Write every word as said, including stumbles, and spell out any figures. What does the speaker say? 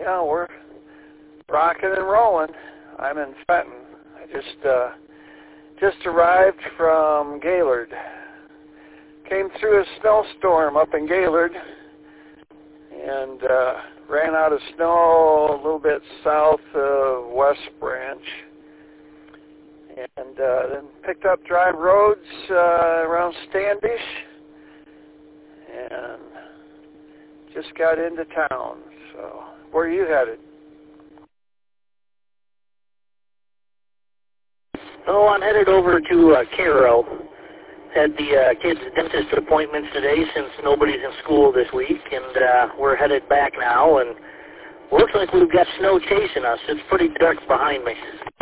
Yeah, we're rocking and rolling. I'm in Fenton. I just uh, just arrived from Gaylord. Came through a snowstorm up in Gaylord and uh, ran out of snow a little bit south of West Branch. And uh, then picked up Drive Roads uh, around Standish and just got into town. So where are you headed? Oh, I'm headed over to uh, Cairo. Had the uh, kids' dentist appointments today since nobody's in school this week, and uh, we're headed back now, and looks like we've got snow chasing us. It's pretty dark behind me.